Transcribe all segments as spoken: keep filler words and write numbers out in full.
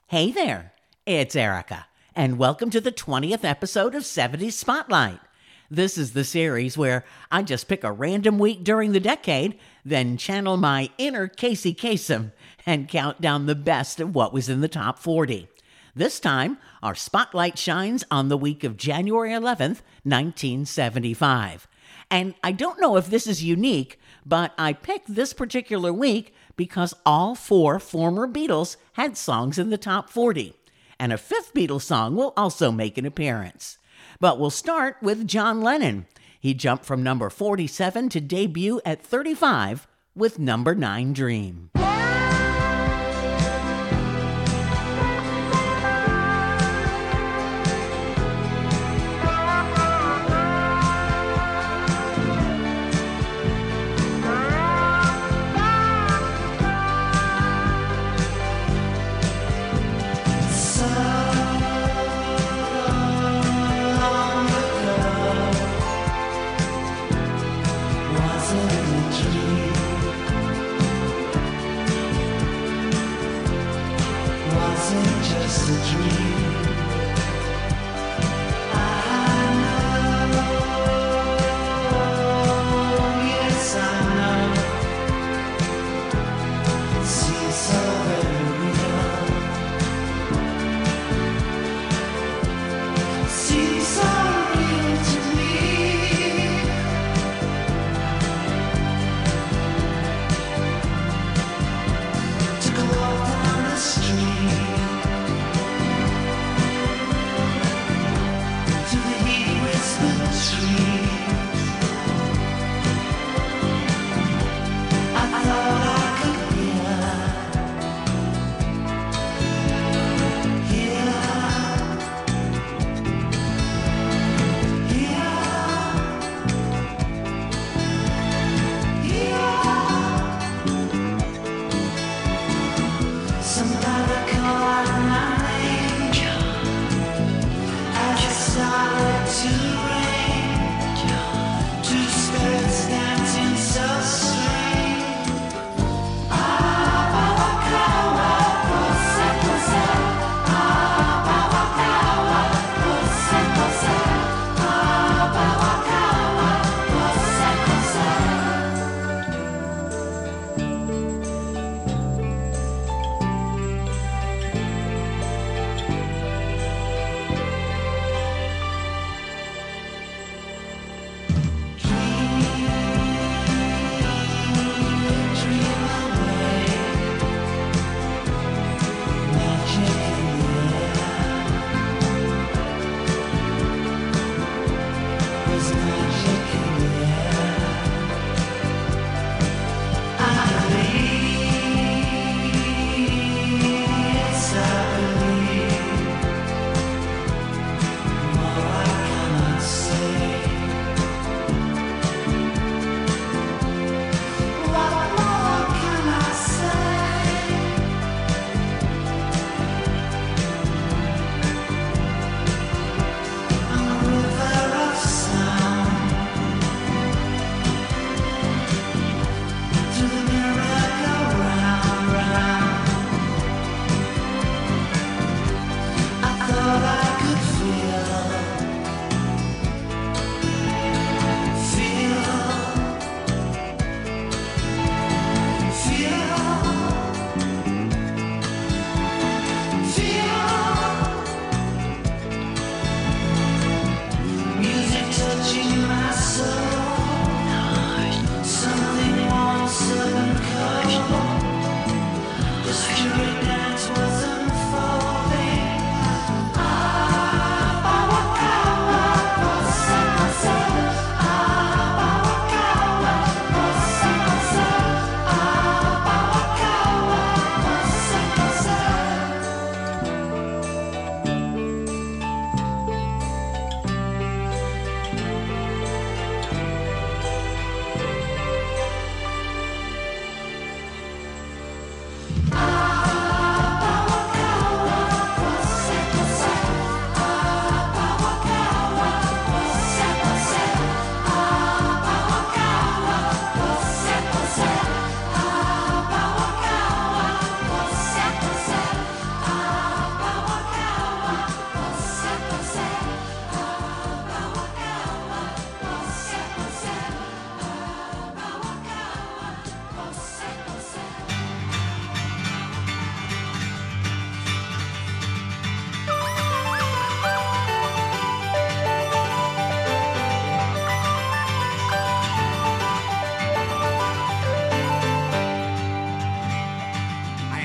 Hey there, it's Erica, and welcome to the twentieth episode of seventies Spotlight. This is the series where I just pick a random week during the decade, then channel my inner Casey Kasem and count down the best of what was in the top forty. This time, our spotlight shines on the week of January eleventh, nineteen seventy-five. And I don't know if this is unique, but I picked this particular week because all four former Beatles had songs in the top forty. And a fifth Beatles song will also make an appearance. But we'll start with John Lennon. He jumped from number forty-seven to debut at thirty-five with number nine Dream. Took a walk down the street.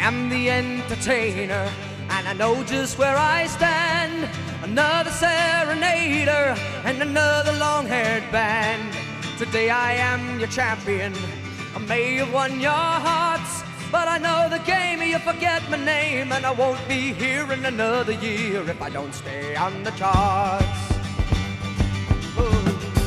am the entertainer, and I know just where I stand. Another serenader and another long-haired band. Today I am your champion. I may have won your hearts, but I know the game, you forget my name, and I won't be here in another year if I don't stay on the charts. Ooh.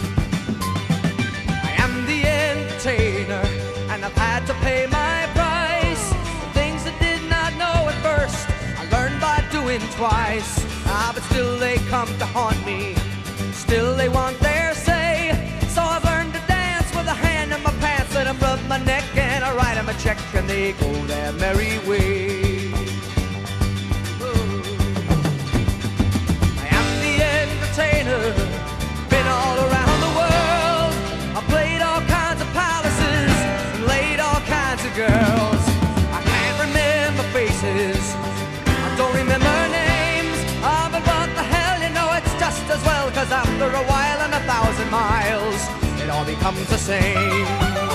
I am the entertainer, and I've had to pay my price. Things I did not know at first, I learned by doing twice. Ah, but still they come to haunt me, still they want their say. So I've learned to dance with a hand in my pants, let them rub my neck, and I write them a check, and they go their merry way. Ooh. I am the entertainer, been all around the world. I played all kinds of palaces and laid all kinds of girls. I can't remember faces, I don't remember names. Ah, but what the hell, you know it's just as well, 'cause after a while and a thousand miles, it all becomes the same.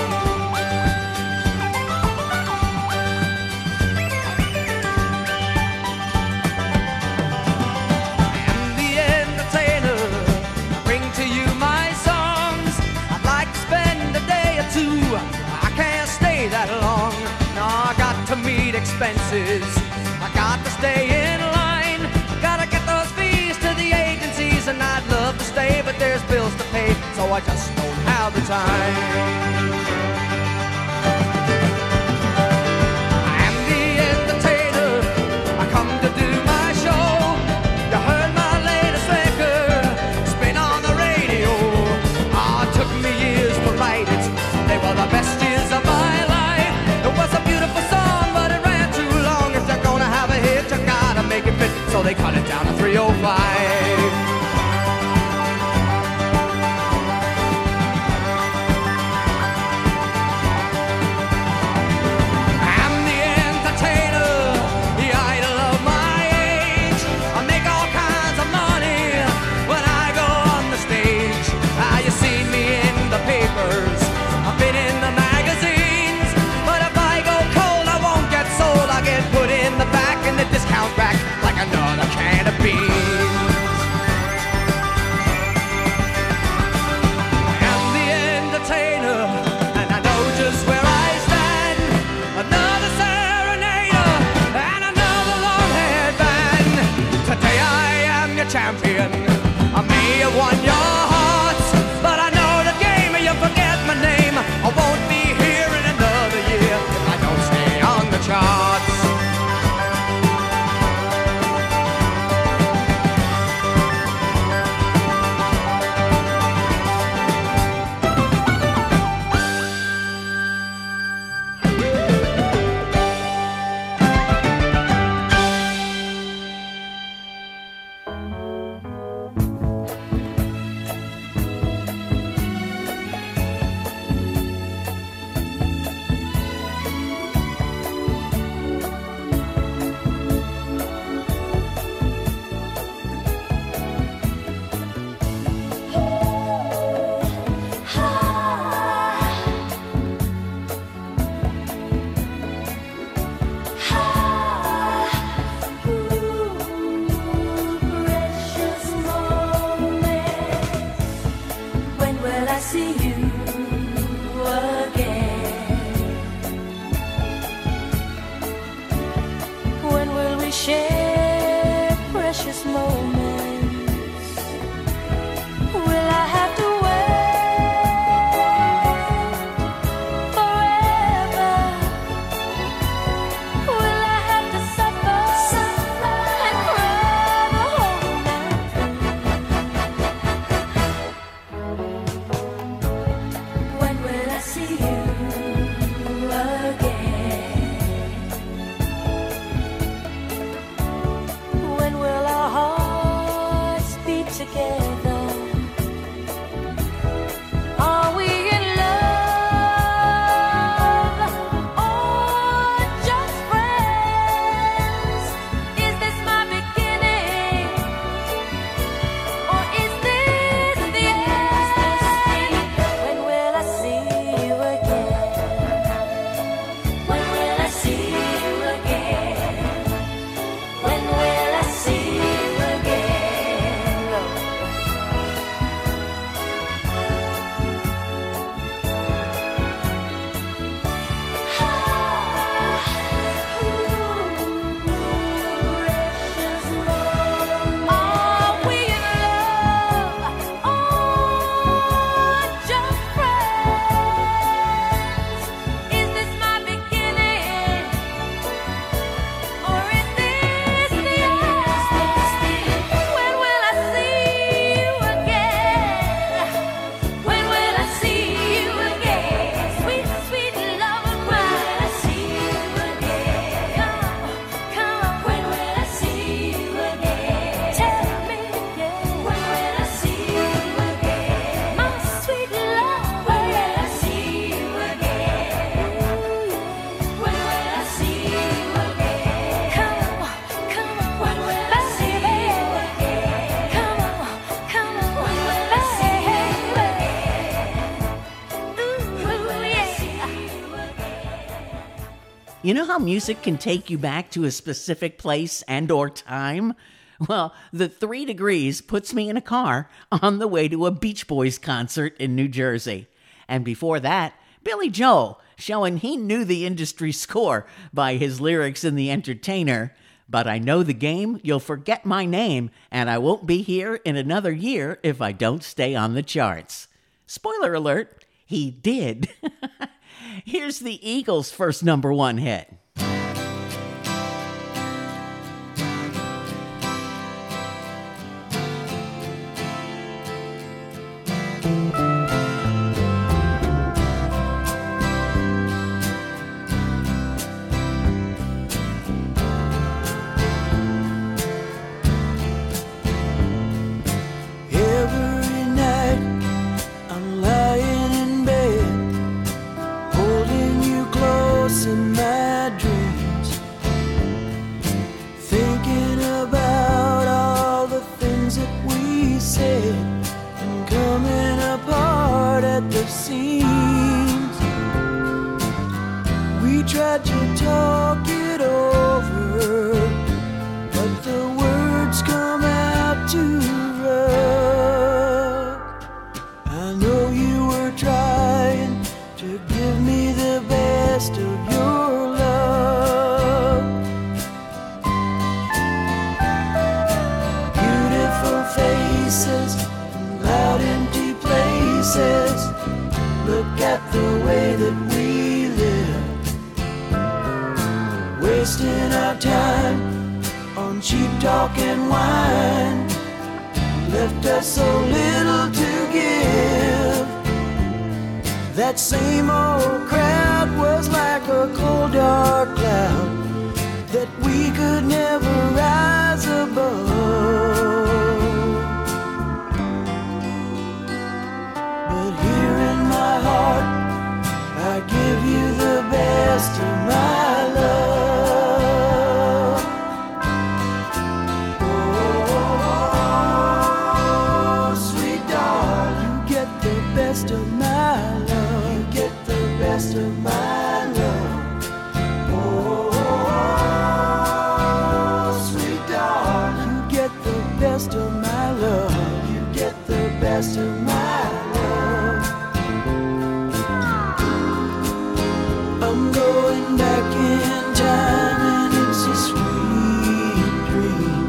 I am the entertainer, I bring to you my songs. I'd like to spend a day or two, I can't stay that long. No, I got to meet expenses, I got to stay in line, gotta get those fees to the agencies, and I'd love to stay, but there's bills to pay, so I just don't have the time. I am the entertainer, I come to do my show. You heard my latest record, it's been on the radio. Ah, it took me years to write it, they were the best years of my life. It was a beautiful song, but it ran too long. If you're gonna have a hit, you gotta make it fit, so they cut it down to three oh five. Discount back like another can of beans. I am the entertainer, and I know just where I stand. Another serenader and another long-haired band. Today I am your champion, I may have won your hearts, but I know the game, you forget my name. I won't be here in another year if I don't stay on the charts. Share precious moments. Will I have to wait forever? Will I have to suffer, suffer and cry the whole night through? When will I see you again? When will our hearts You know how music can take you back to a specific place and or time? Well, the Three Degrees puts me in a car on the way to a Beach Boys concert in New Jersey. And before that, Billy Joel, showing he knew the industry score by his lyrics in The Entertainer. But I know the game, you'll forget my name, and I won't be here in another year if I don't stay on the charts. Spoiler alert, he did. Here's the Eagles' first number one hit. Every night I'm lying in bed, holding you close in my dreams, thinking about all the things that we said and coming apart at the seams. We tried to talk it over, but the words come out too rough. I know you were trying to give me the best of your love. Beautiful faces and loud empty places. Look at the way that we live, wasting our time on cheap talk and wine. Left us so little to give. That same old crowd was like a cold dark cloud that we could never rise above. But here in my heart I give you the best of my love. Oh, sweet darling, you get the best of my love. You get the best of my love. Oh, sweet darling, you get the best of my love. You get the best of my love. I'm going back in time and it's a sweet dream.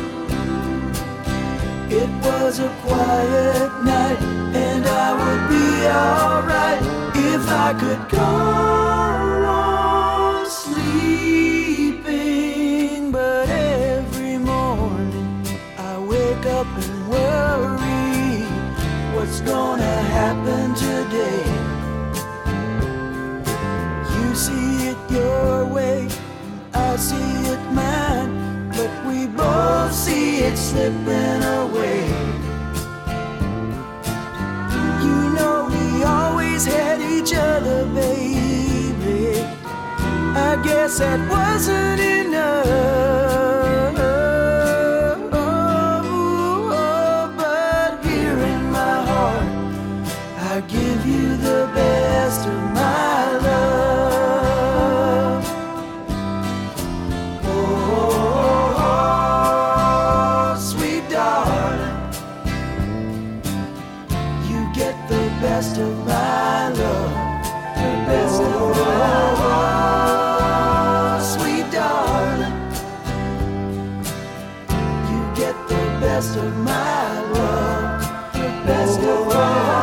It was a quiet night and I would be alright if I could go on sleeping. But every morning I wake up and worry what's gonna happen today. You see it your way, I see it mine, but we both see it slipping away. You know we always had each other, baby. I guess that wasn't enough. But here in my heart I give you the best of my love. Oh, sweet darling, you get the best of my love. The best of my love. Sweet darling, you get the best of my love. The best of my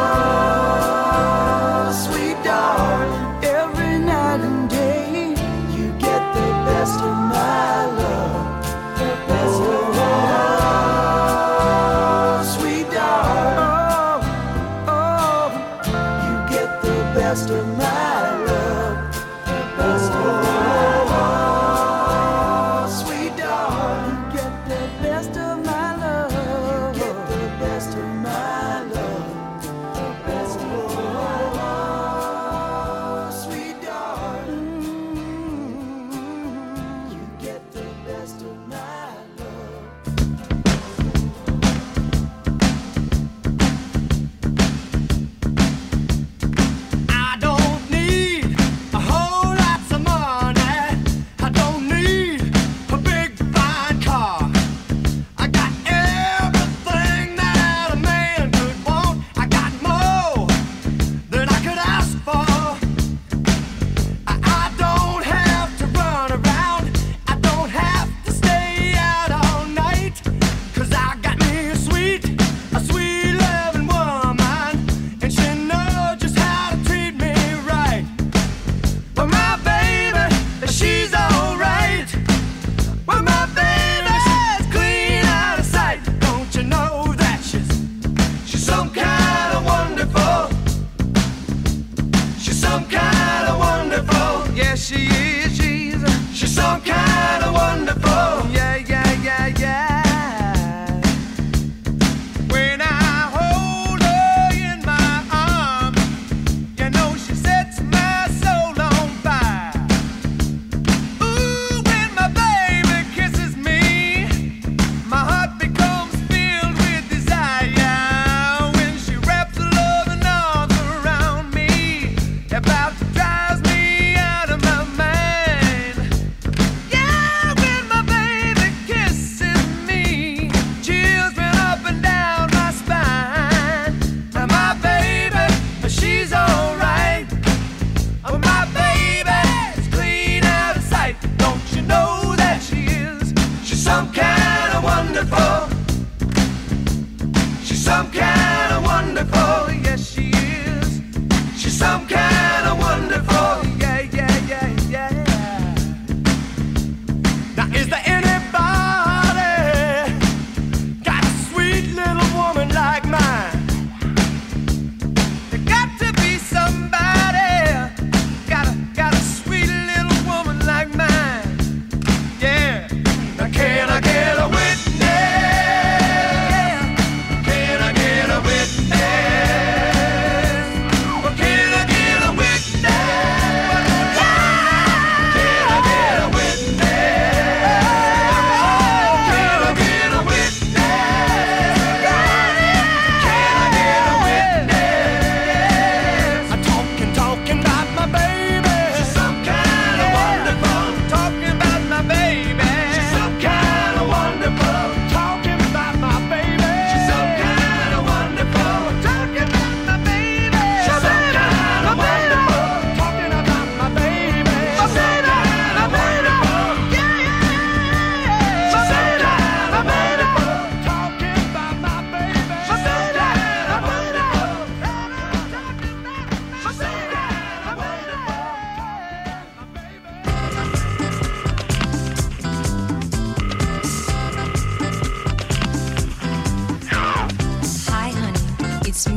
love. Sweet darling, every night and day, you get the best of my love. The best of my love. Sweet darling, oh, oh, you get the best of my love. The best of my love. Sweet darling, you get the best of my love.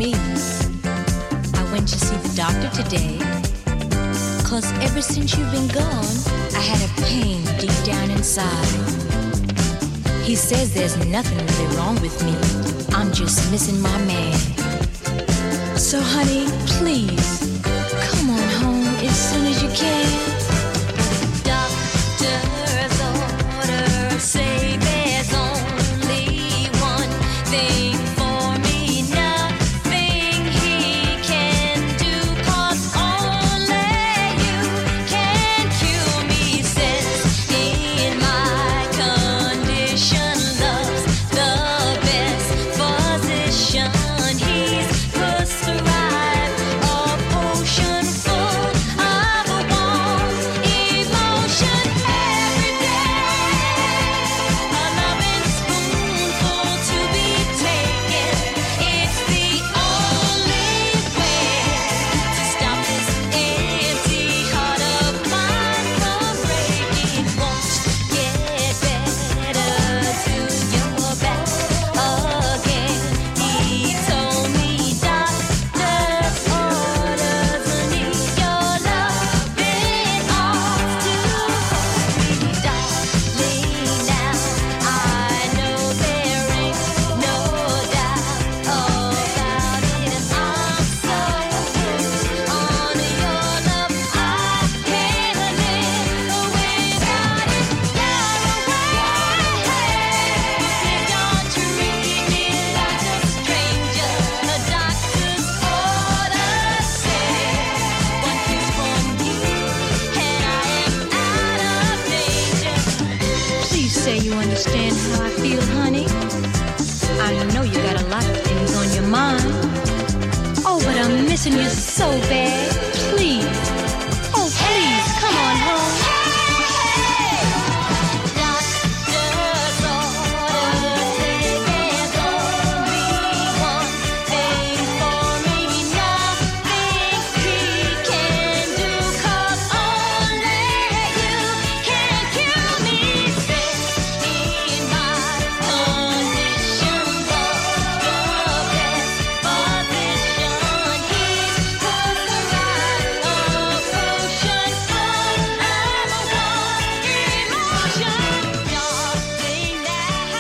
me. I went to see the doctor today. Cause ever since you've been gone, I had a pain deep down inside. He says there's nothing really wrong with me. I'm just missing my man. So honey, please, come on home as soon as you can. Doctor's orders say there's only one thing for me, nothing he can do, 'cause only you can cure me. Says in my condition, love's the best physician. He's prescribed a potion full of warm emotion every day. A loving spoonful to be taken. It's the only way to stop this empty heart of mine from breaking. Won't get better till you're back again. He told me doctor's orders need your loving arms to hold me, darling. Now I know there ain't no doubt about it. I'm so hooked on your love, I can't live without it. You're away. Please don't treat me like a stranger. The doctor's orders say one kiss from you and I am out of danger. Please say you understand how I feel, honey. I know you got a lot of things on your mind. Oh, but I'm missing you so bad. Please. Oh, please, come on home. Doctor's orders say there's only one thing for me, nothing he can do, 'cause only you can cure me. Says in my condition, love's the best physician. He's prescribed a potion full of warm emotion. Darling, now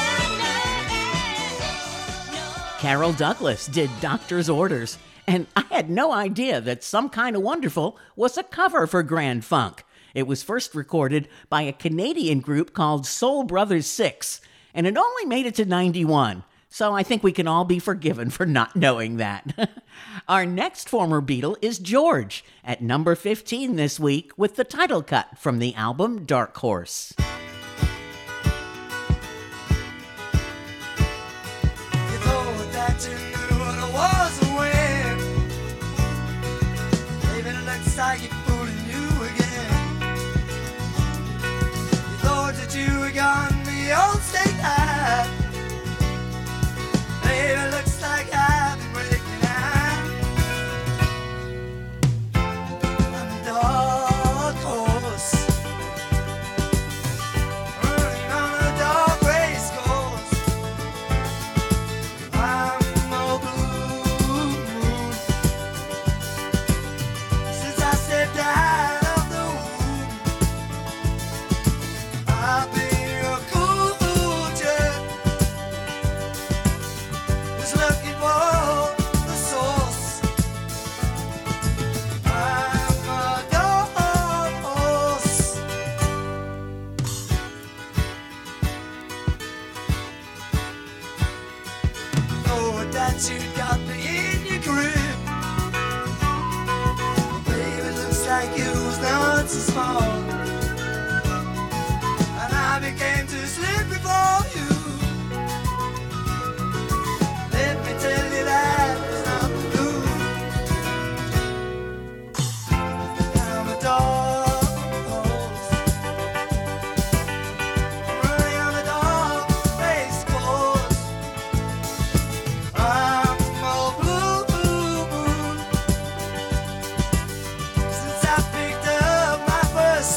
I know. Carol Douglas did Doctor's Orders, and I had no idea that Some Kind of Wonderful was a cover for Grand Funk. It was first recorded by a Canadian group called Soul Brothers Six, and it only made it to ninety-one. So I think we can all be forgiven for not knowing that. Our next former Beatle is George, at number fifteen this week with the title cut from the album Dark Horse. You thought that you knew what it was when, baby, it looks like you're fooling you again. You thought that you were gone beyond state high, baby, it looks like I've been breaking out. I'm a dark horse, running on a dark race course. I'm a blue moon. Since I stepped out of the womb, I've been a culture who's looking for the source. I'm a dark horse. Thought that you got me in your grip, baby, looks like you was not so small, and I became too slippery for you. Let me tell you that was not the truth. I'm a dark horse, running on a dark race course. I'm a blue moon. Since I picked up my first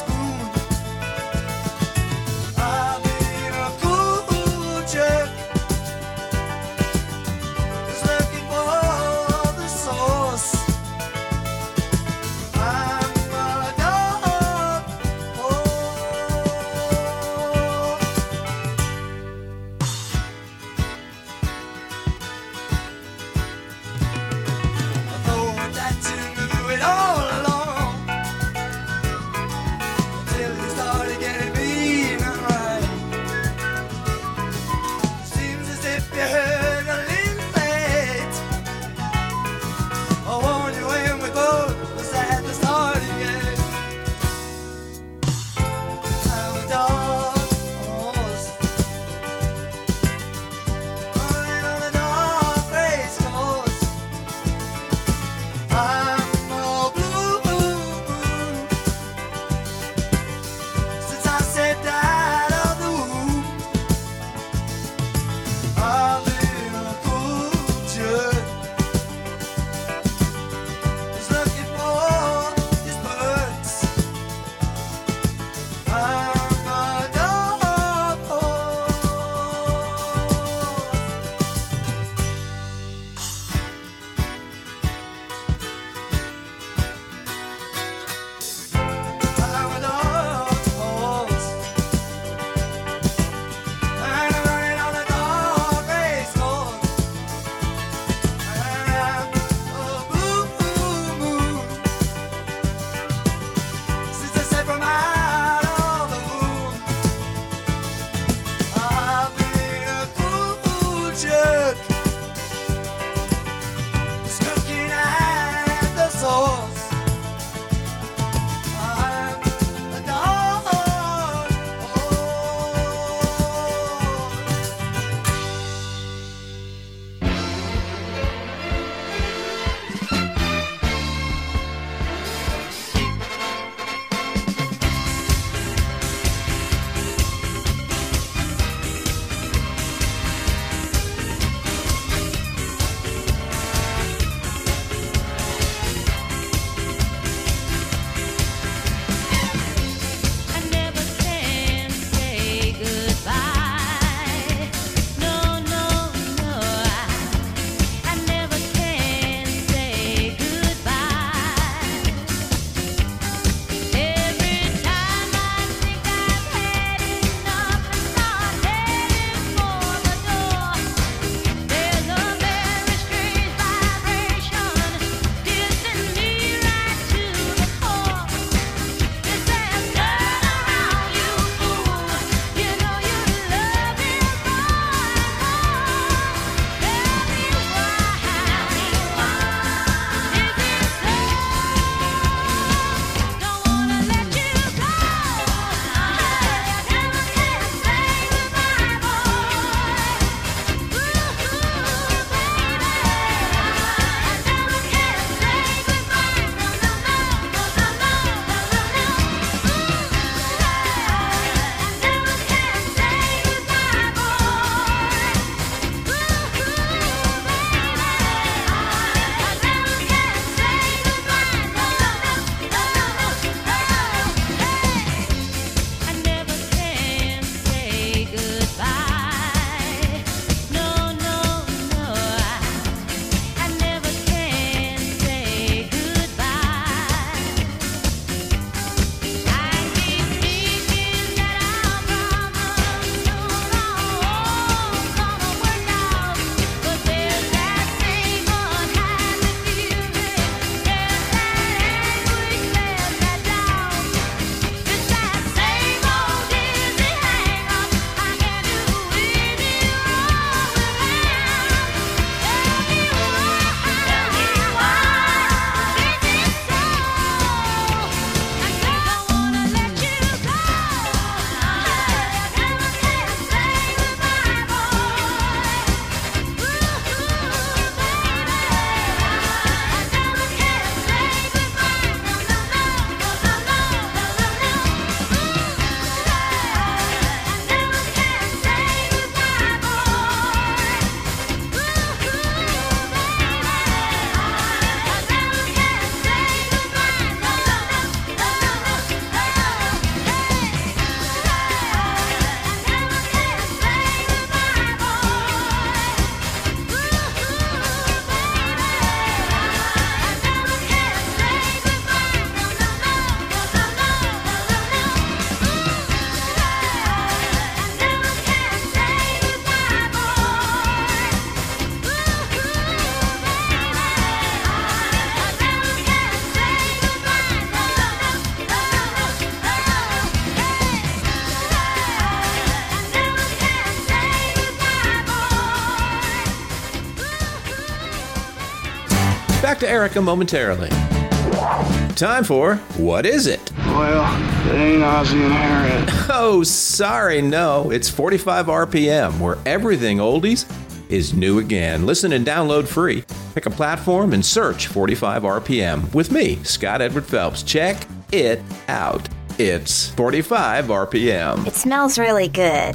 back to Erica momentarily. Time for What Is It? Well, it ain't Ozzy and Harriet. Oh, sorry, no. It's forty-five R P M, where everything oldies is new again. Listen and download free. Pick a platform and search forty-five R P M with me, Scott Edward Phelps. Check it out. It's forty-five R P M. It smells really good.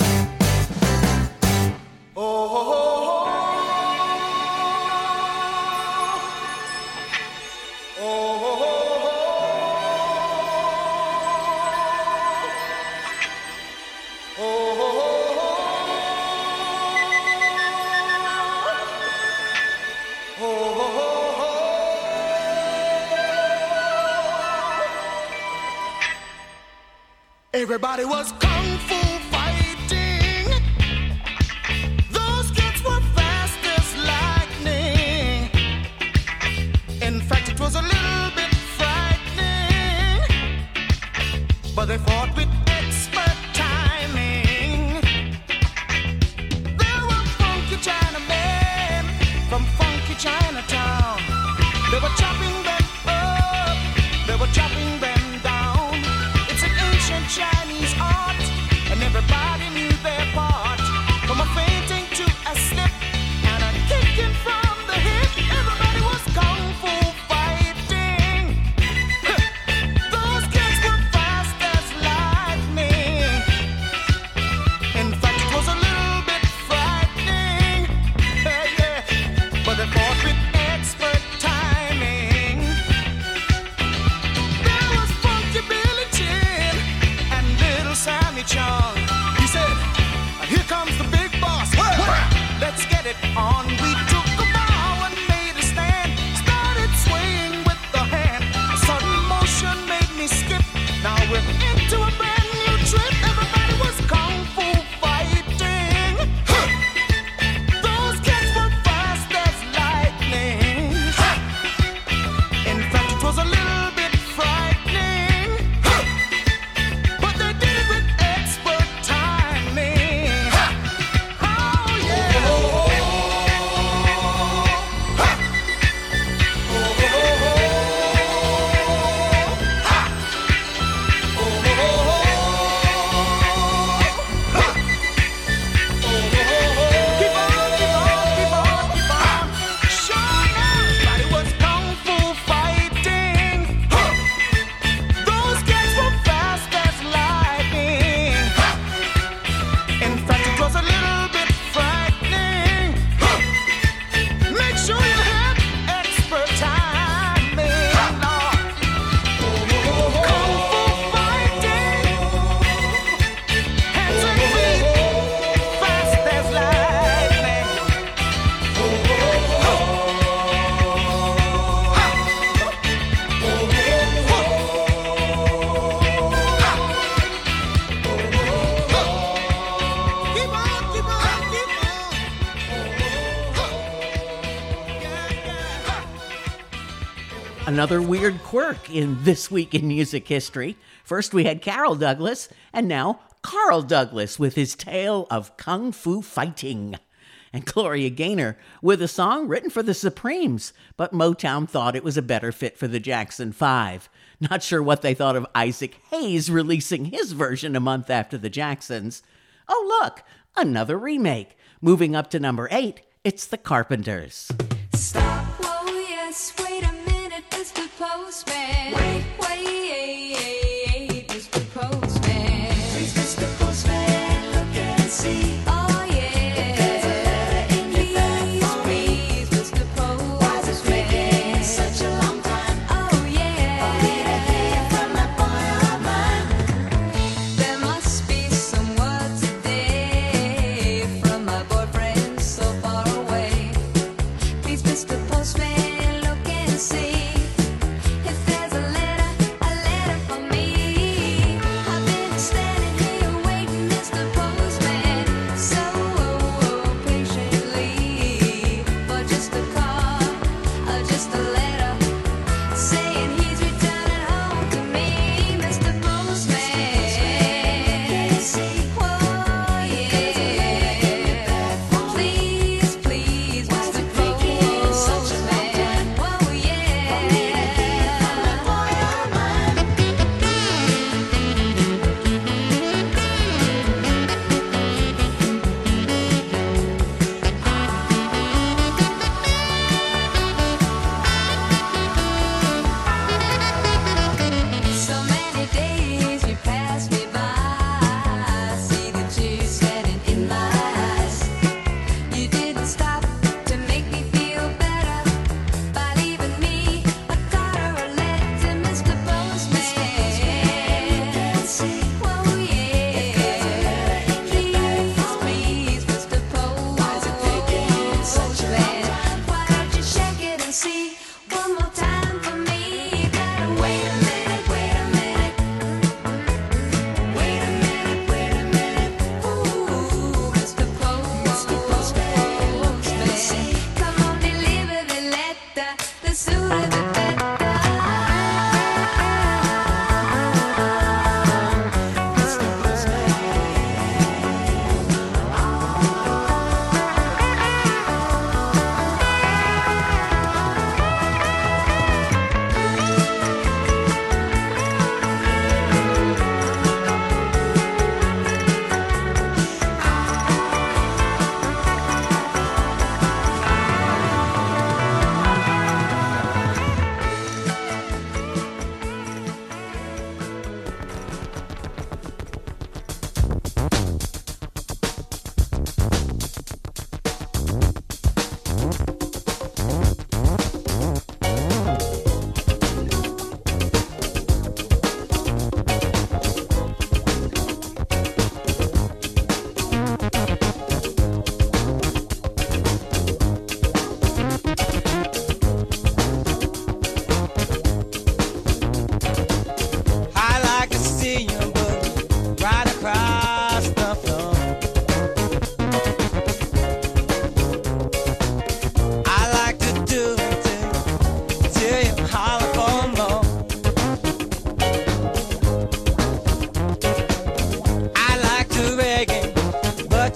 Everybody was kung fu fighting. Those kids were fast as lightning. In fact, it was a little bit frightening, but they fought with expert timing. There were funky Chinamen from funky Chinatown. They were chopping them up, they were chopping them down. It's an ancient Chinese art, and everybody knew their part. From a fainting to a slip and a kicking from the hip, everybody was kung fu fighting. Those kids were fast as lightning. In fact, it was a little bit frightening, yeah, yeah. But they fought with expert timing. There was funky Billy Chin and little Sammy Chung. He said, "Here comes the big boss. Let's get it on." We took a bow and made a stand. Started swaying with the hand. A sudden motion made me skip. Now we're into a brand new trip. Everybody was kung fu fighting. Those kids were fast as lightning. In fact, it was a little bit frightening, but they did it with expert timing. Oh yeah. Keep on, keep on, keep on, keep on. Sure, everybody was kung fu fighting. Those kids were fast as lightning. In fact, it was a little bit frightening. Make sure you have expert timing. Kung fu fighting. Hands and feet, fast as lightning. Keep on, keep on, keep on. Yeah, yeah. Another weird quirk in This Week in Music History. First we had Carol Douglas, and now Carl Douglas with his tale of kung fu fighting. And Gloria Gaynor with a song written for the Supremes, but Motown thought it was a better fit for the Jackson Five. Not sure what they thought of Isaac Hayes releasing his version a month after the Jacksons. Oh look, another remake. Moving up to number eight, it's the Carpenters. Stop, whoa, yes, wait a minute, Mister Postman. Wait, wait, Mister Postman. Please, Mister Postman, look and see. Oh, yeah. There's a letter in your bag for me. Please, Mister Postman. Why is it taking such a long time? Oh, yeah. For me to hear from that boy of mine. There must be some word today from my boyfriend so far away. Please, Mister Postman, look and see if there's a letter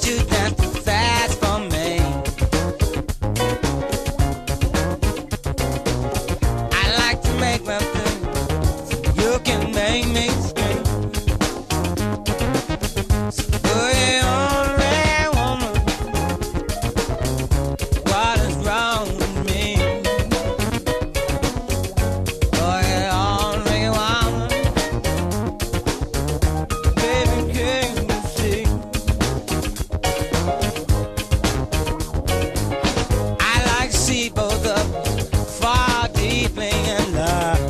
you dance too fast for me. I like to make my thing so you can make me scream. So put it on, red woman. What is wrong with me? Put it on, red woman. Baby, can you see? I like to see both of you far deeply in love.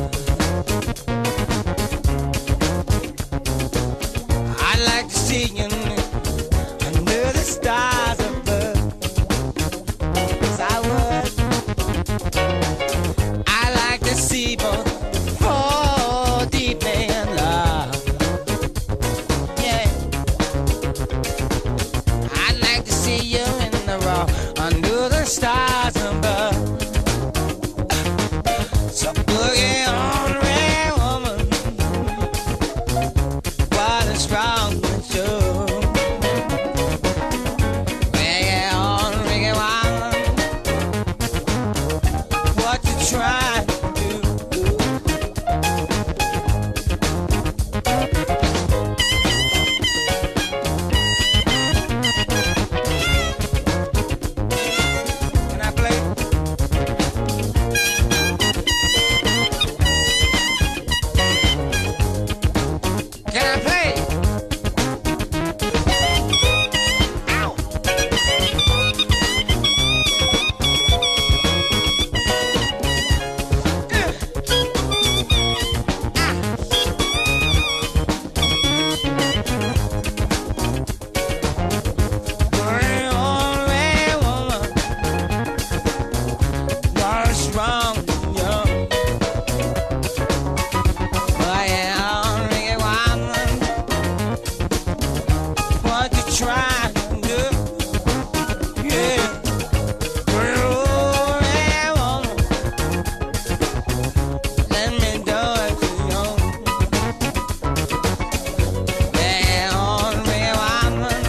I like to see you under the stars above. Yes, I would. I like to see both fall deeply in love. Yeah. I'd like to see you in the raw under the stars above. So boogie on, red woman. What is wrong with you? Boogie on, reggae woman. What you trying to do? Can I play? Can I play? Ow! Bring on, red woman. What's wrong with you? Bring on, reggae woman. What you trying to do? Yeah. Bring on, red woman. Let me do it to you. Bring on, reggae woman.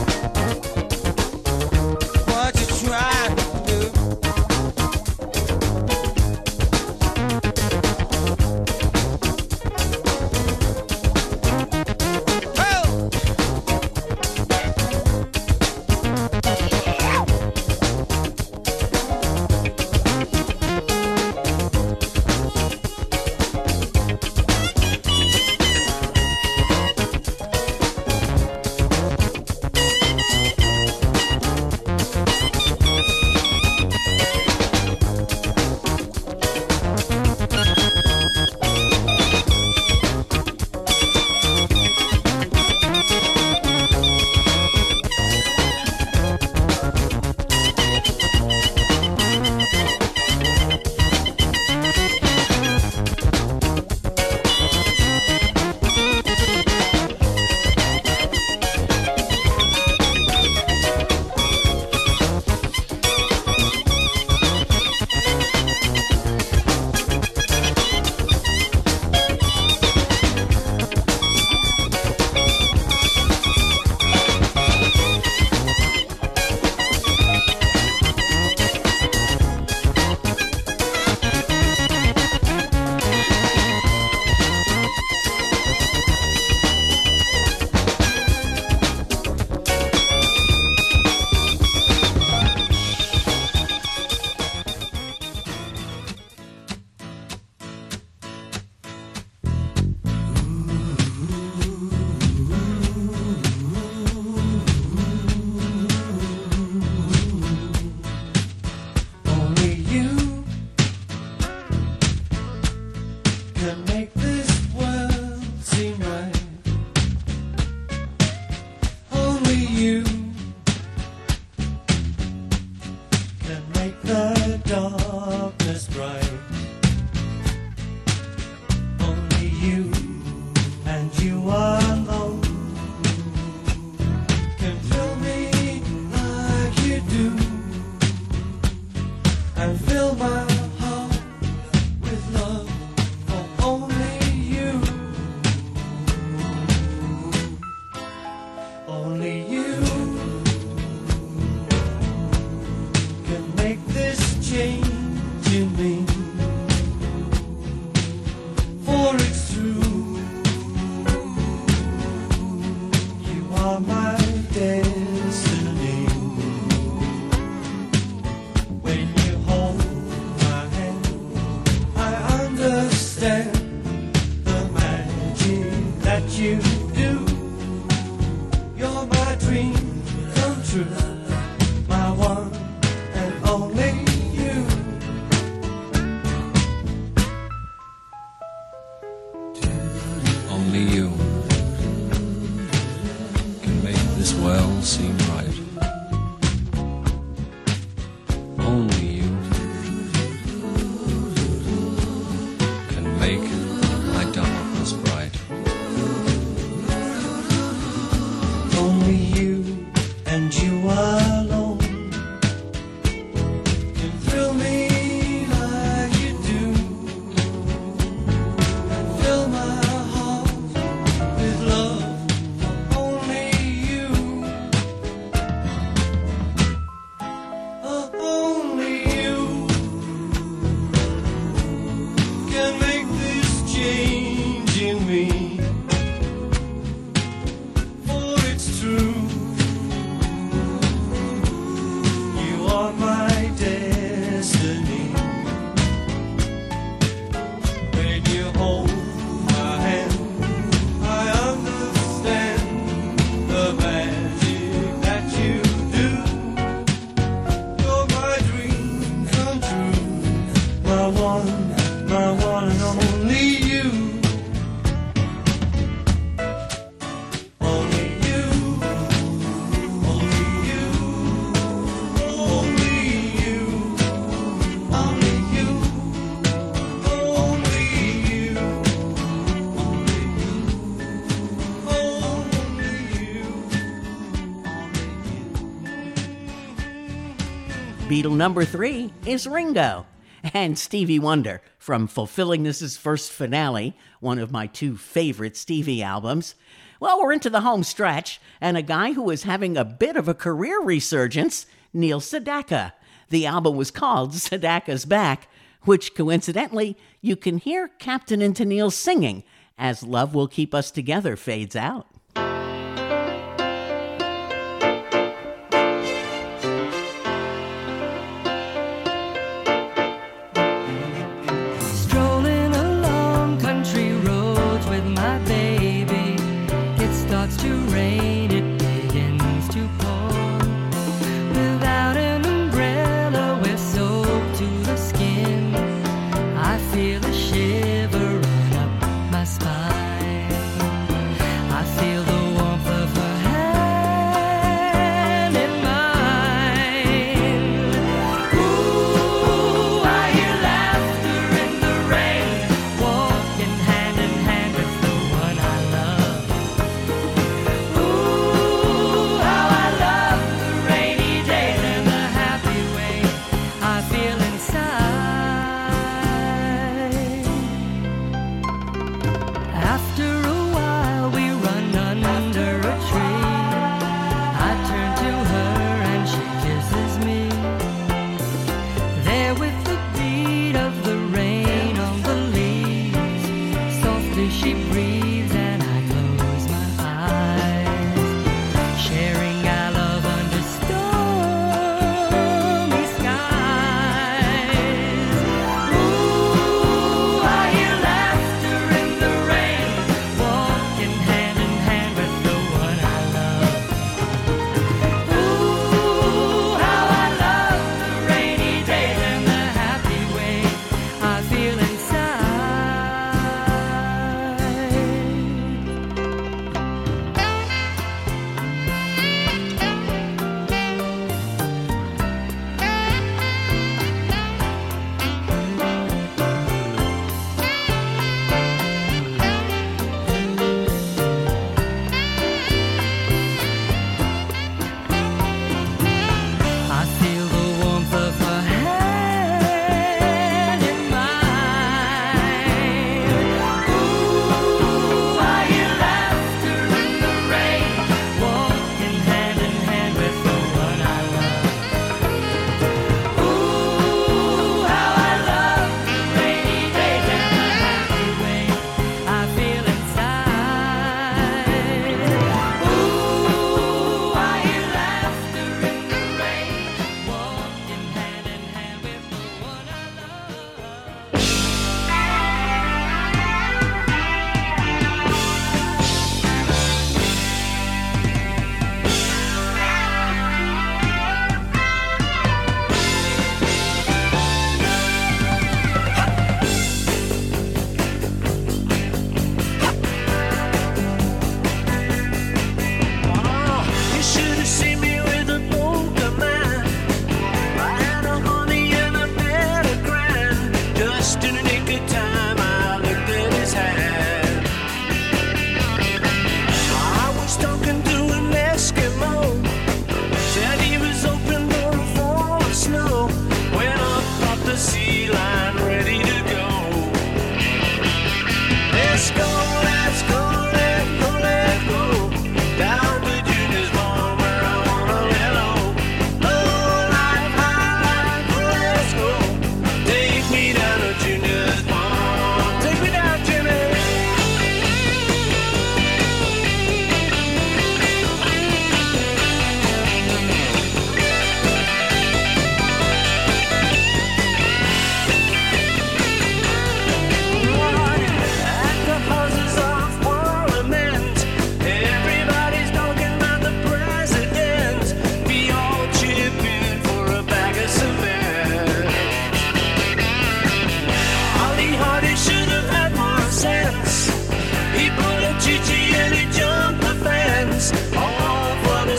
What you trying to do? Oh! Only you can make this world seem right. Only you can make the darkness bright. Only you and you alone can fill me like you do. And fill my heart with love for only you. Only you true, my one and only you. Only you can make this world seem right. Only you can make my darkness bright. Only you and you alone can thrill me like you do, and fill my heart with love. Only you, oh, only you can make this change in me. For it's true, you are my destiny. When you hold my hand, I understand the magic that you do. You're my dream come true, my one, my one and only you. Only you, only you, only you, only you, only you, only you. Beatle number three is Ringo. And Stevie Wonder from Fulfilling This' First Finale, one of my two favorite Stevie albums. Well, we're into the home stretch, and a guy who is having a bit of a career resurgence, Neil Sedaka. The album was called Sedaka's Back, which coincidentally, you can hear Captain and Tennille singing as Love Will Keep Us Together fades out. Strolling along country roads with my baby. It starts to rain, it begins to pour. Without an umbrella, we're soaked to the skin. I feel a shiver run up my spine. I feel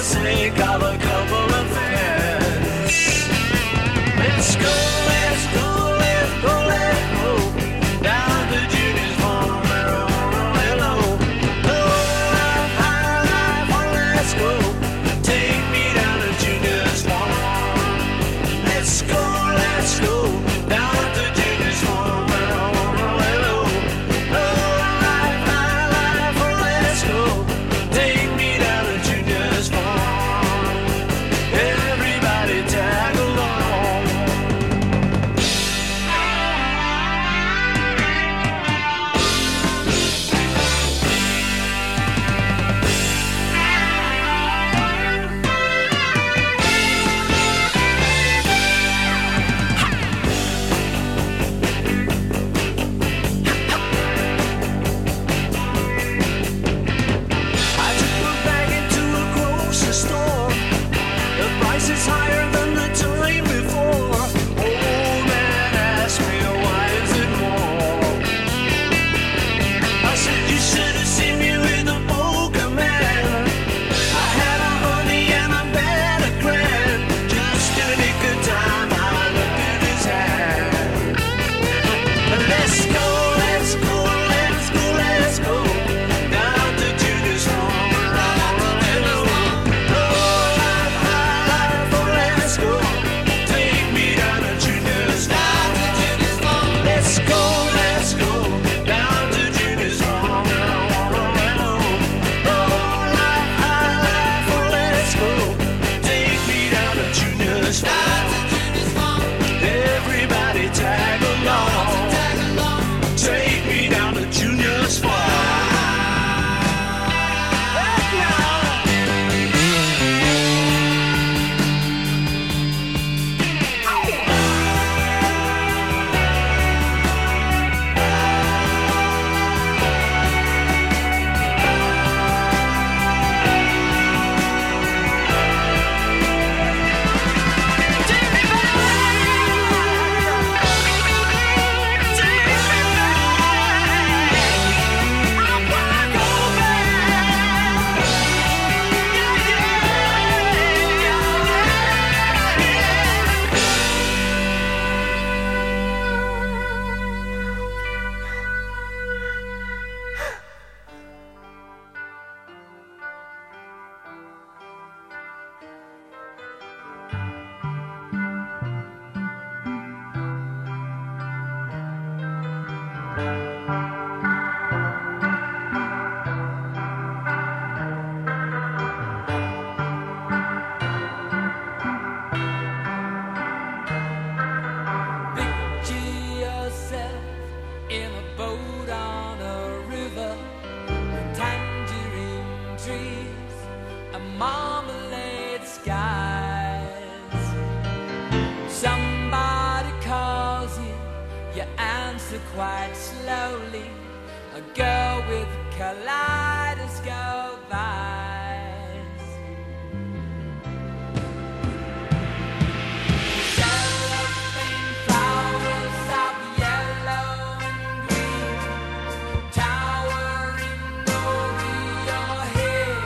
the sake of a couple of friends. Let's go, let's go, let's go, let's go down to Judy's farm where I wanna lay low. Low life, high life, oh, let's go. Take me down to Judy's farm. Let's go, let's go down to Judy's farm where I wanna lay low. Low life, high life, oh, let's go. Take me down to Judy's farm. Everybody tag along. I took her back into a grocery store. The price is higher than the time before. Old man asked me, why is it more? I said, you should have seen me with a poker man. I had a honey and a bed of grand. Just to nick a time, I looked at his hand. Let's go, let's go, let's go, let's go down to Judy's farm where I wanna lay low. Low life, high life, oh, let's go. Take me down to Judy's farm. Let's go, let's go down to Judy's farm where I wanna lay low. Low life, high life, oh, let's go. Take me down to Judy's farm. Everybody tag along. Take me down to Junior's farm. Picture yourself in a boat on a river with tangerine trees and marmalade skies. Somebody calls you, you answer quite slowly. A girl with kaleidoscope eyes. Cellophane flowers of yellow and green, towering over your head.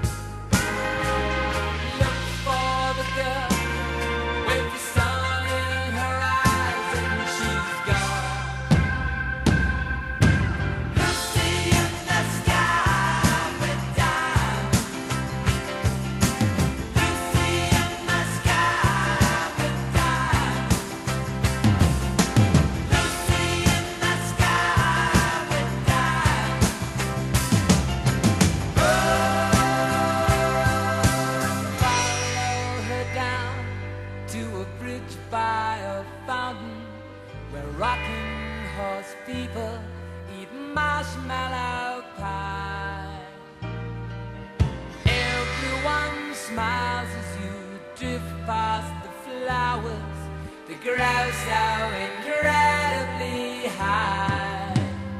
Look for the girl with the sun in her eyes, and she's gone. Lucy in the sky with diamonds. Lucy in the sky with diamonds. Lucy in the sky with diamonds. Follow her down to a bridge by a fountain where rocking horse people eat marshmallow pie. Everyone smiles as you drift past the flowers that grow so incredibly high.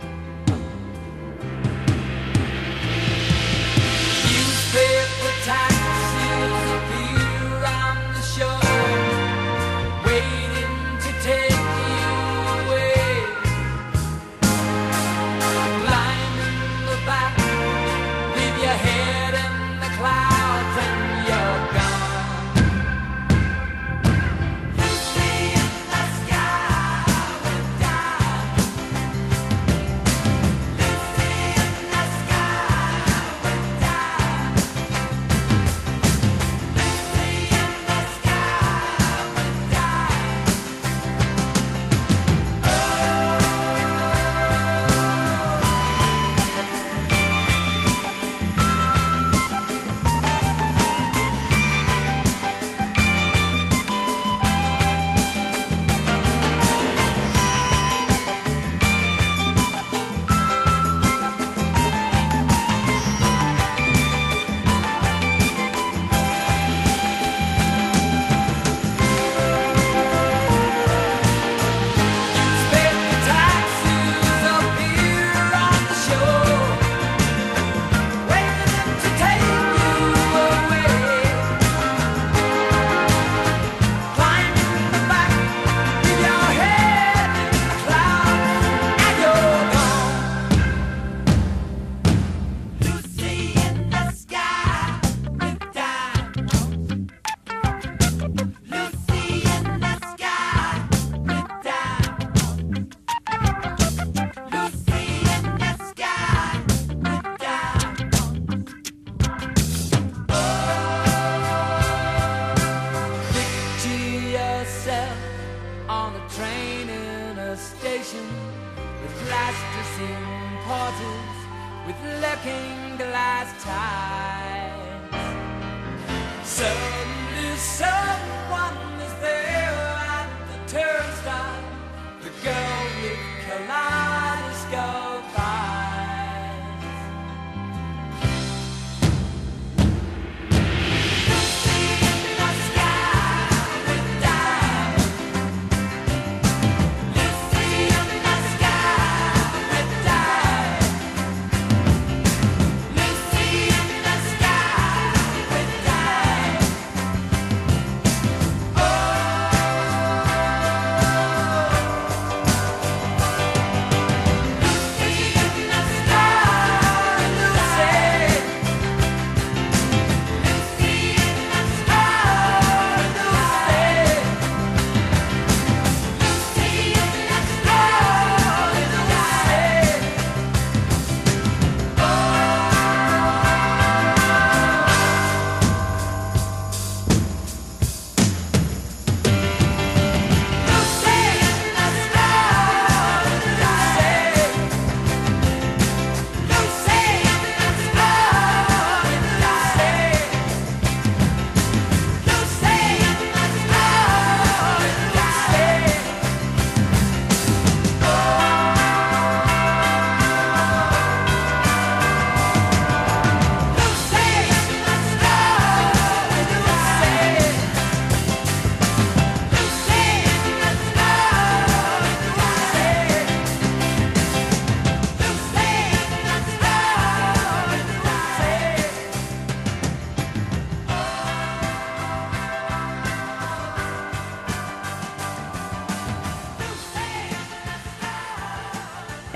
Newspaper taxis appear on the shore, waiting to take you away. Climb in the back, leave your head in the clouds, and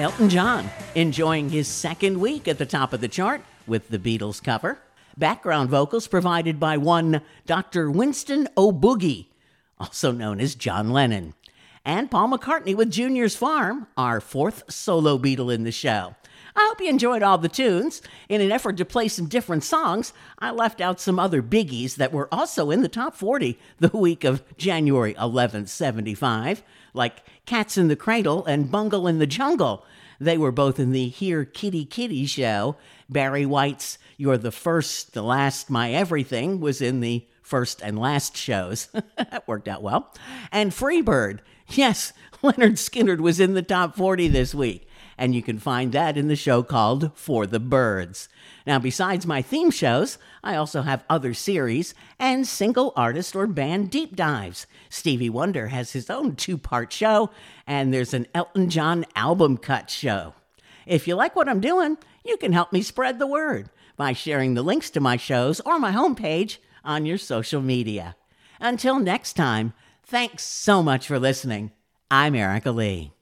Elton John, enjoying his second week at the top of the chart with the Beatles cover. Background vocals provided by one Doctor Winston O'Boogie, also known as John Lennon. And Paul McCartney with Junior's Farm, our fourth solo Beatle in the show. I hope you enjoyed all the tunes. In an effort to play some different songs, I left out some other biggies that were also in the top forty the week of January eleventh, seventy-five, like Cats in the Cradle and Bungle in the Jungle. They were both in the Here Kitty Kitty show. Barry White's You're the First, the Last, My Everything was in the first and last shows. That worked out well. And Freebird. Yes, Leonard Skinner was in the top forty this week. And you can find that in the show called For the Birds. Now, besides my theme shows, I also have other series and single artist or band deep dives. Stevie Wonder has his own two-part show, and there's an Elton John album cut show. If you like what I'm doing, you can help me spread the word by sharing the links to my shows or my homepage on your social media. Until next time, thanks so much for listening. I'm Erica Lee.